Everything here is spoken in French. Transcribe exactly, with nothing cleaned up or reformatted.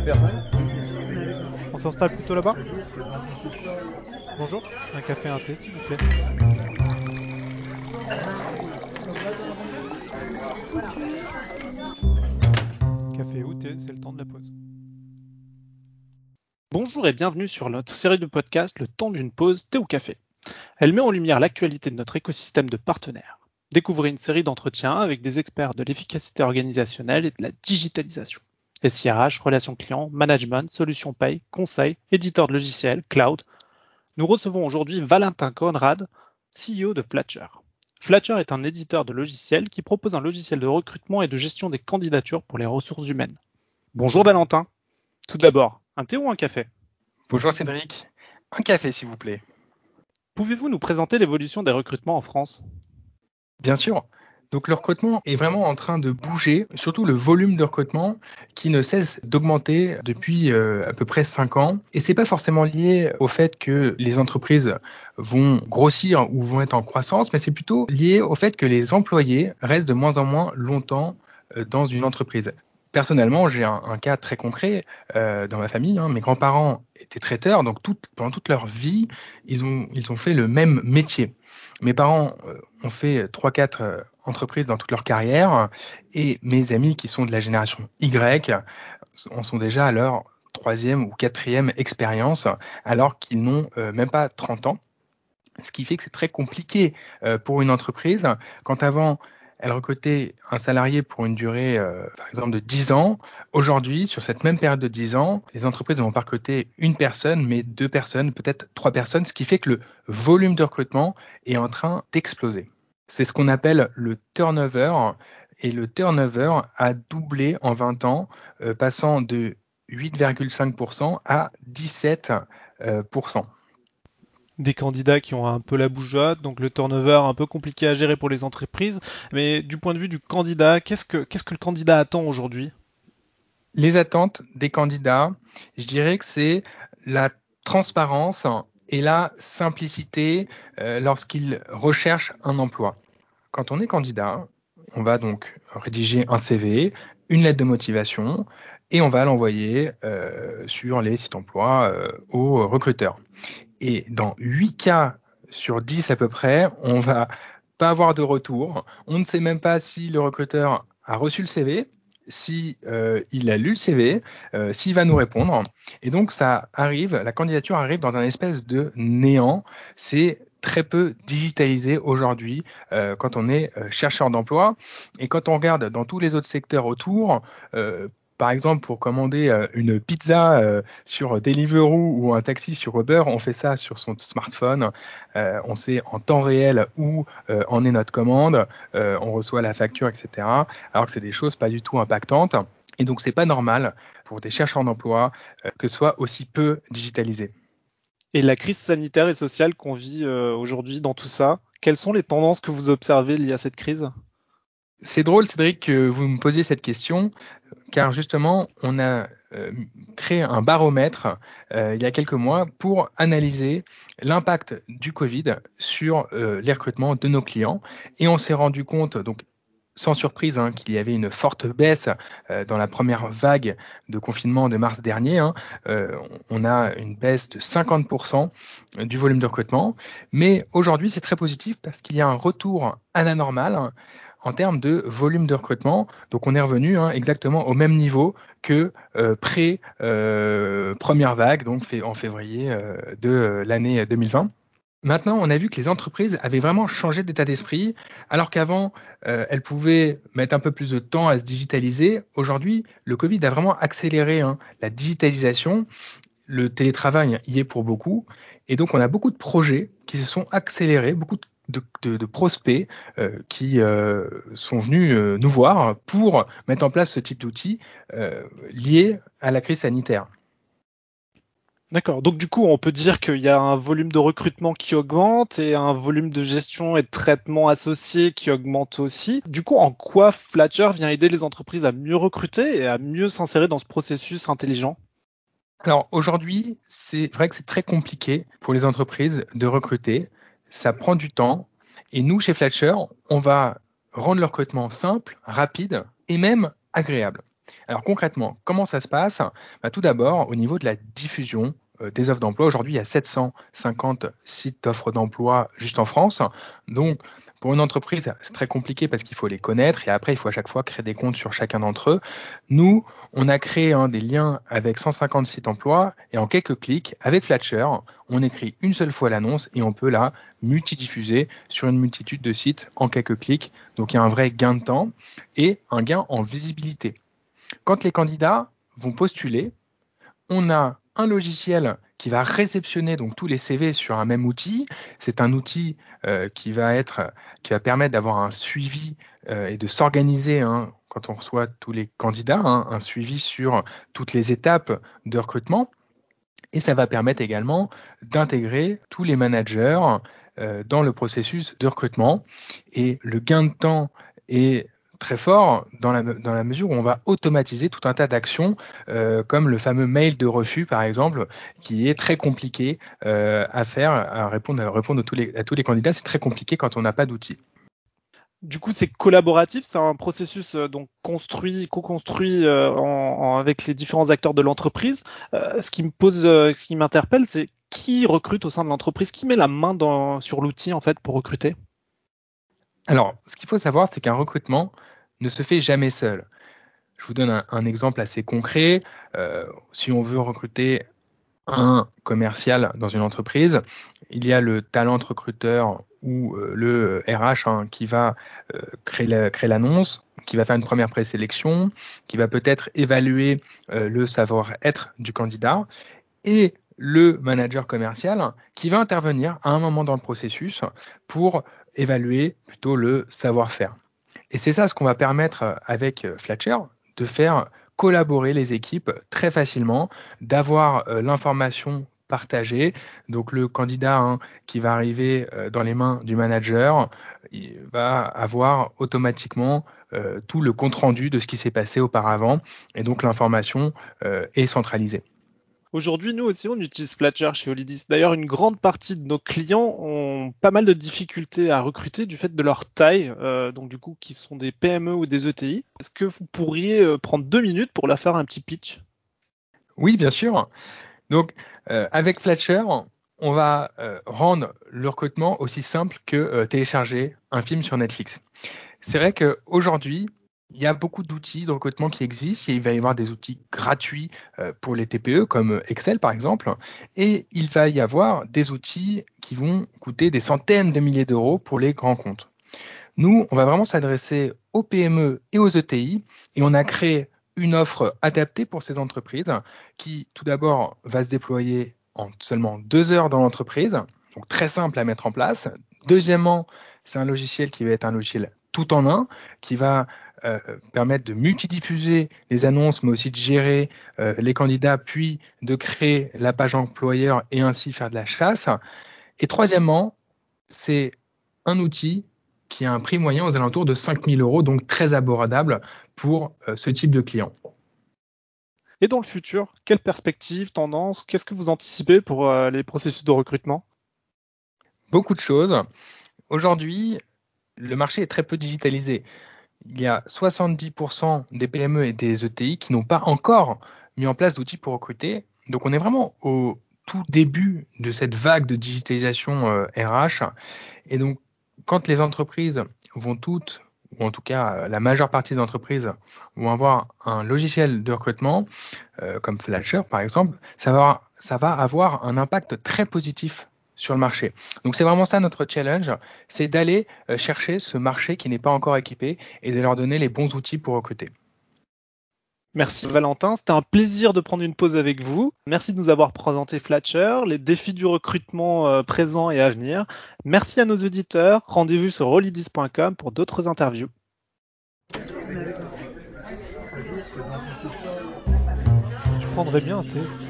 personnes. On s'installe plutôt là-bas. Bonjour, un café et un thé s'il vous plaît. Café ou thé, c'est le temps de la pause. Bonjour et bienvenue sur notre série de podcasts Le temps d'une pause, thé ou café. Elle met en lumière l'actualité de notre écosystème de partenaires. Découvrez une série d'entretiens avec des experts de l'efficacité organisationnelle et de la digitalisation. S I R H, relations clients, management, solutions paye, conseil, éditeur de logiciels, cloud. Nous recevons aujourd'hui Valentin Conrad, C E O de Flatcher. Flatcher est un éditeur de logiciels qui propose un logiciel de recrutement et de gestion des candidatures pour les ressources humaines. Bonjour Valentin. Tout d'abord, un thé ou un café ? Bonjour Cédric. Un café s'il vous plaît. Pouvez-vous nous présenter l'évolution des recrutements en France ? Bien sûr. Donc le recrutement est vraiment en train de bouger, surtout le volume de recrutement qui ne cesse d'augmenter depuis euh, à peu près cinq ans. Et c'est pas forcément lié au fait que les entreprises vont grossir ou vont être en croissance, mais c'est plutôt lié au fait que les employés restent de moins en moins longtemps euh, dans une entreprise. Personnellement, j'ai un, un cas très concret euh, dans ma famille. Hein. Mes grands-parents étaient traiteurs, donc tout, pendant toute leur vie, ils ont, ils ont fait le même métier. Mes parents euh, ont fait trois quatre euh, entreprises dans toute leur carrière et mes amis qui sont de la génération Y en sont déjà à leur troisième ou quatrième expérience alors qu'ils n'ont euh, même pas trente ans. Ce qui fait que c'est très compliqué euh, pour une entreprise. Quand avant, elle recrutait un salarié pour une durée, euh, par exemple, de dix ans. Aujourd'hui, sur cette même période de dix ans, les entreprises ne vont pas recruter une personne, mais deux personnes, peut-être trois personnes, ce qui fait que le volume de recrutement est en train d'exploser. C'est ce qu'on appelle le turnover. Et le turnover a doublé en vingt ans, euh, passant de huit virgule cinq pour cent à dix-sept pour cent. Des candidats qui ont un peu la bougeotte, donc le turnover un peu compliqué à gérer pour les entreprises. Mais du point de vue du candidat, qu'est-ce que, qu'est-ce que le candidat attend aujourd'hui ? Les attentes des candidats, je dirais que c'est la transparence et la simplicité euh, lorsqu'ils recherchent un emploi. Quand on est candidat, on va donc rédiger un C V, une lettre de motivation et on va l'envoyer euh, sur les sites emploi euh, aux recruteurs. Et dans huit cas sur dix à peu près, on va pas avoir de retour. On ne sait même pas si le recruteur a reçu le C V, si euh, il a lu le C V, euh, s'il va nous répondre. Et donc ça arrive, la candidature arrive dans un espèce de néant. C'est très peu digitalisé aujourd'hui euh, quand on est euh, chercheur d'emploi. Et quand on regarde dans tous les autres secteurs autour, euh, par exemple, pour commander euh, une pizza euh, sur Deliveroo ou un taxi sur Uber, on fait ça sur son smartphone. Euh, on sait en temps réel où euh, en est notre commande, euh, on reçoit la facture, et cetera. Alors que c'est des choses pas du tout impactantes. Et donc, c'est pas normal pour des chercheurs d'emploi euh, que ce soit aussi peu digitalisé. Et la crise sanitaire et sociale qu'on vit euh, aujourd'hui dans tout ça, quelles sont les tendances que vous observez liées à cette crise ? C'est drôle, Cédric, que vous me posiez cette question, car justement, on a euh, créé un baromètre euh, il y a quelques mois pour analyser l'impact du Covid sur euh, les recrutements de nos clients. Et on s'est rendu compte, donc sans surprise, hein, qu'il y avait une forte baisse euh, dans la première vague de confinement de mars dernier. Hein. Euh, on a une baisse de cinquante pour cent du volume de recrutement. Mais aujourd'hui, c'est très positif parce qu'il y a un retour à la normale en termes de volume de recrutement. Donc on est revenu hein, exactement au même niveau que euh, pré-première euh, vague, donc en février euh, de euh, l'année deux mille vingt. Maintenant, on a vu que les entreprises avaient vraiment changé d'état d'esprit, alors qu'avant, euh, elles pouvaient mettre un peu plus de temps à se digitaliser. Aujourd'hui, le Covid a vraiment accéléré hein, la digitalisation. Le télétravail y est pour beaucoup. Et donc, on a beaucoup de projets qui se sont accélérés, beaucoup de, de, de prospects euh, qui euh, sont venus euh, nous voir pour mettre en place ce type d'outils euh, liés à la crise sanitaire. D'accord, donc du coup on peut dire qu'il y a un volume de recrutement qui augmente et un volume de gestion et de traitement associé qui augmente aussi. Du coup, en quoi Flatcher vient aider les entreprises à mieux recruter et à mieux s'insérer dans ce processus intelligent ? Alors aujourd'hui, c'est vrai que c'est très compliqué pour les entreprises de recruter. Ça prend du temps. Et nous, chez Flatcher, on va rendre le recrutement simple, rapide et même agréable. Alors concrètement, comment ça se passe? Bah, tout d'abord, au niveau de la diffusion euh, des offres d'emploi, aujourd'hui il y a sept cent cinquante sites d'offres d'emploi juste en France. Donc pour une entreprise, c'est très compliqué parce qu'il faut les connaître et après il faut à chaque fois créer des comptes sur chacun d'entre eux. Nous, on a créé hein, des liens avec cent cinquante sites d'emploi et en quelques clics, avec Flatcher, on écrit une seule fois l'annonce et on peut la multidiffuser sur une multitude de sites en quelques clics. Donc il y a un vrai gain de temps et un gain en visibilité. Quand les candidats vont postuler, on a un logiciel qui va réceptionner donc tous les C V sur un même outil. C'est un outil euh, qui va être, qui va permettre d'avoir un suivi euh, et de s'organiser hein, quand on reçoit tous les candidats, hein, un suivi sur toutes les étapes de recrutement. Et ça va permettre également d'intégrer tous les managers euh, dans le processus de recrutement. Et le gain de temps est très fort dans la, dans la mesure où on va automatiser tout un tas d'actions, euh, comme le fameux mail de refus, par exemple, qui est très compliqué euh, à faire, à répondre, à répondre à, tous les, à tous les candidats. C'est très compliqué quand on n'a pas d'outils. Du coup, c'est collaboratif, c'est un processus euh, donc construit, co-construit euh, en, en- avec les différents acteurs de l'entreprise. Euh, ce qui me pose, euh, ce qui m'interpelle, c'est qui recrute au sein de l'entreprise, qui met la main dans, sur l'outil en fait pour recruter. Alors, ce qu'il faut savoir, c'est qu'un recrutement ne se fait jamais seul. Je vous donne un, un exemple assez concret. Euh, si on veut recruter un commercial dans une entreprise, il y a le talent recruteur ou euh, le R H hein, qui va euh, créer, la, créer l'annonce, qui va faire une première présélection, qui va peut-être évaluer euh, le savoir-être du candidat, et le manager commercial qui va intervenir à un moment dans le processus pour évaluer plutôt le savoir-faire. Et c'est ça ce qu'on va permettre avec Flatcher, de faire collaborer les équipes très facilement, d'avoir euh, l'information partagée. Donc le candidat hein, qui va arriver euh, dans les mains du manager, il va avoir automatiquement euh, tout le compte-rendu de ce qui s'est passé auparavant. Et donc l'information euh, est centralisée. Aujourd'hui, nous aussi, on utilise Flatcher chez Olidis. D'ailleurs, une grande partie de nos clients ont pas mal de difficultés à recruter du fait de leur taille, euh, donc du coup, qui sont des P M E ou des E T I. Est-ce que vous pourriez euh, prendre deux minutes pour leur faire un petit pitch? Oui, bien sûr. Donc, euh, avec Flatcher, on va euh, rendre le recrutement aussi simple que euh, télécharger un film sur Netflix. C'est vrai qu'aujourd'hui, il y a beaucoup d'outils de recrutement qui existent et il va y avoir des outils gratuits euh, pour les T P E comme Excel par exemple et il va y avoir des outils qui vont coûter des centaines de milliers d'euros pour les grands comptes. Nous, on va vraiment s'adresser aux P M E et aux E T I et on a créé une offre adaptée pour ces entreprises qui, tout d'abord, va se déployer en seulement deux heures dans l'entreprise, donc très simple à mettre en place. Deuxièmement, c'est un logiciel qui va être un logiciel tout en un, qui va euh, permettre de multidiffuser les annonces, mais aussi de gérer euh, les candidats, puis de créer la page employeur et ainsi faire de la chasse. Et troisièmement, c'est un outil qui a un prix moyen aux alentours de cinq mille euros, donc très abordable pour euh, ce type de client. Et dans le futur, quelles perspectives, tendances, qu'est-ce que vous anticipez pour euh, les processus de recrutement? Beaucoup de choses. Aujourd'hui, le marché est très peu digitalisé. Il y a soixante-dix pour cent des P M E et des E T I qui n'ont pas encore mis en place d'outils pour recruter. Donc on est vraiment au tout début de cette vague de digitalisation euh, R H. Et donc quand les entreprises vont toutes, ou en tout cas la majeure partie des entreprises, vont avoir un logiciel de recrutement, euh, comme Flatcher par exemple, ça va, ça va avoir un impact très positif sur le marché. Donc c'est vraiment ça notre challenge, c'est d'aller euh, chercher ce marché qui n'est pas encore équipé et de leur donner les bons outils pour recruter. Merci Valentin, c'était un plaisir de prendre une pause avec vous. Merci de nous avoir présenté Flatcher, les défis du recrutement euh, présents et à venir. Merci à nos auditeurs. Rendez-vous sur rolidis point com pour d'autres interviews. Tu prendrais bien un thé?